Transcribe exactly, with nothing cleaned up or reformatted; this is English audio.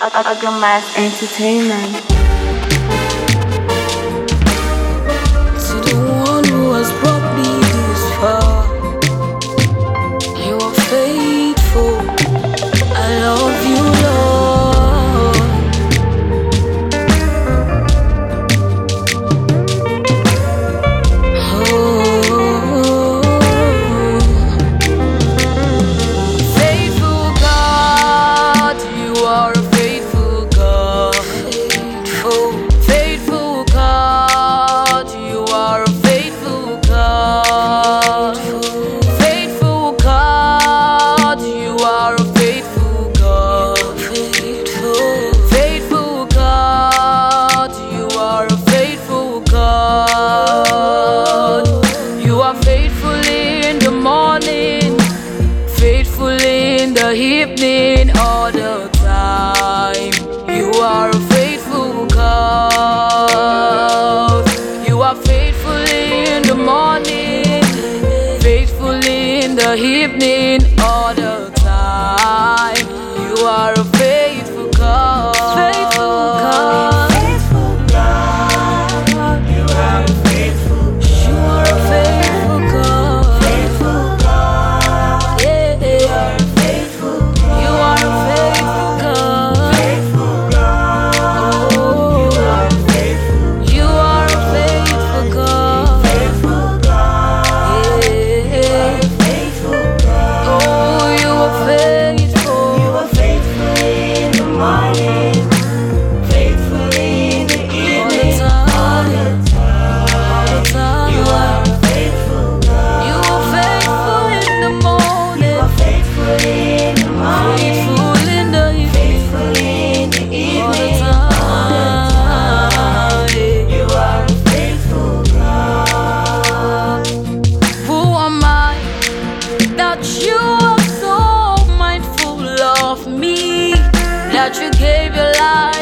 Agamas Entertainment. To the one who has brought me this far, you are faithful. I love you, Lord. Oh, faithful God, you are a faithful God. Faithful, faithful God, you are a faithful God. Faithful God, you are a faithful God. Faithful, faithful God, you are a faithful God. You are faithful in the morning, faithful in the evening, all the time. You are a faithful God. You are faithful in the morning, faithful in the evening, all the time. You are a faithful God. Faithful God. Faithful God, you are a faithful God. You are a faithful God. Faithful God, Yeah. you are a faithful God. You are a faithful God. Faithful God, you are a faithful. You are a faithful God. Faithful God, Yeah. faithful God. Oh, you are faithful. You are faithful in the morning, faithful in the All the evening, time. all the All the time. time. You are a faithful God. You are faithful in the You morning, are faithful in the morning, faithful in the evening, faithful in the all the evening, time. You are a faithful God. Who am I that you are so mindful of me, that you gave your life